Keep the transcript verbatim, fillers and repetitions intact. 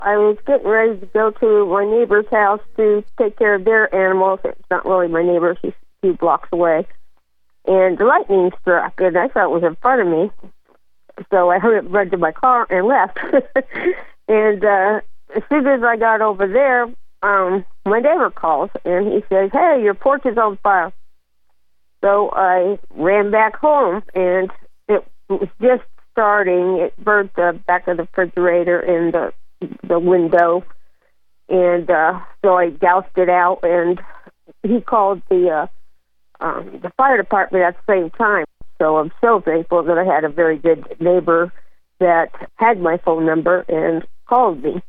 I was getting ready to go to my neighbor's house to take care of their animals. It's not really my neighbor. She's a few blocks away. And the lightning struck, and I thought it was in front of me. So I hurried up, ran to my car, and left. and uh, as soon as I got over there, um, my neighbor calls, and he says, "Hey, your porch is on fire." So I ran back home, and it was just starting. It burnt the back of the refrigerator and the the window, and uh, so I doused it out, and he called the uh, um, the fire department at the same time. So I'm so thankful that I had a very good neighbor that had my phone number and called me.